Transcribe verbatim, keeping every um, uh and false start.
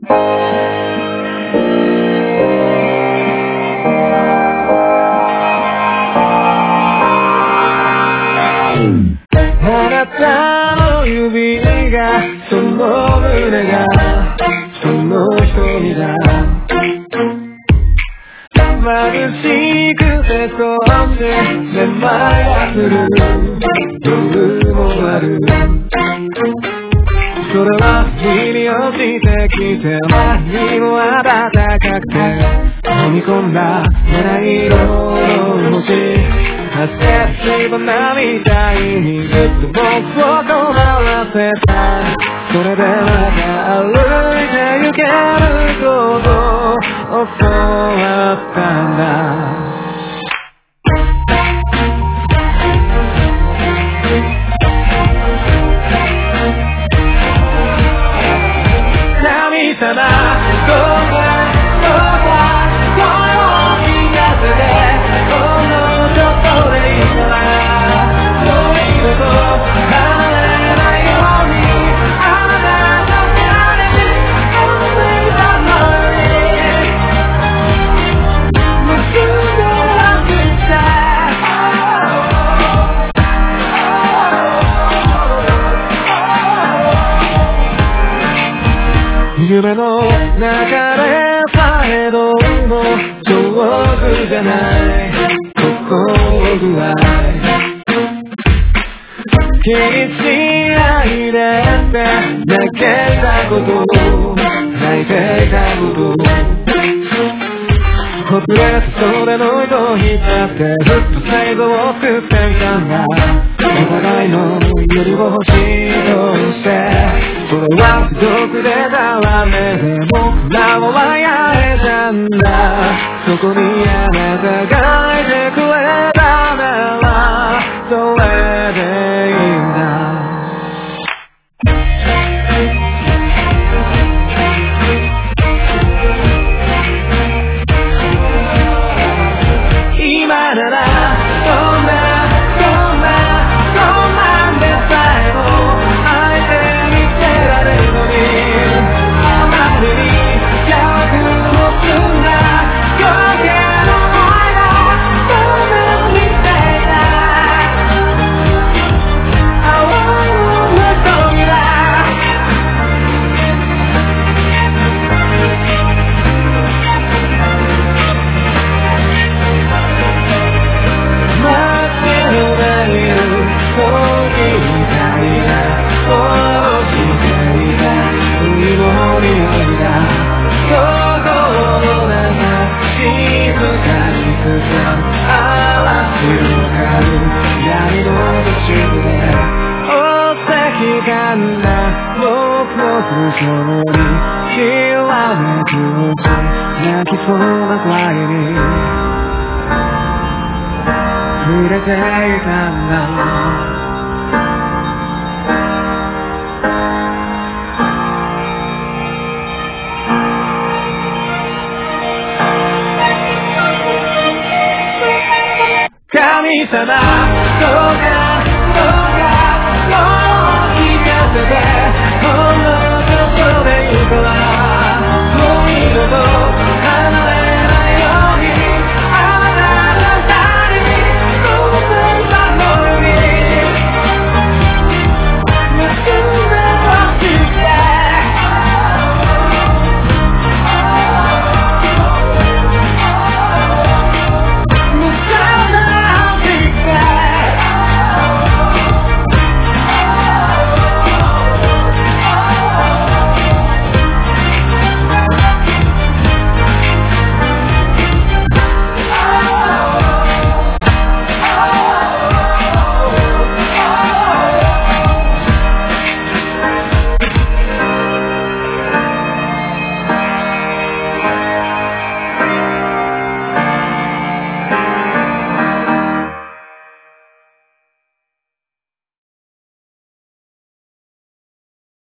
あなたの指がその胸がその瞳だ眩しくてそしてめまいがする夜もあるそれは日に落ちてきて何も暖かくて飲み込んだ七色の星汗しばなみたいにずっと僕を止まらせたそれでまた歩いて行けることを教わったんだ神様どうかどうか声を聞かせてほんのちょっとでいいからもう二度と離れないようにあなたの彼に思いたのに結んでなくして夢の中でさえどうも上手じゃない心具合気にしないでって泣けたこと泣いていたことほつれた袖の糸を引っ張ってずっと最後を作ってみたんだお互いの夜を星としてそれは孤独でざわめで僕らは笑えたんだそこにあなたがいてくれたならそれでいいんだ今ならそんなそんなそんなんでさえも相手にしてられるのにあまりに弱を積んだ余計な愛がそんなにしていた青の扉そのにきらめくうち泣きそうなくらいに触れていたんだ神様どうかどうか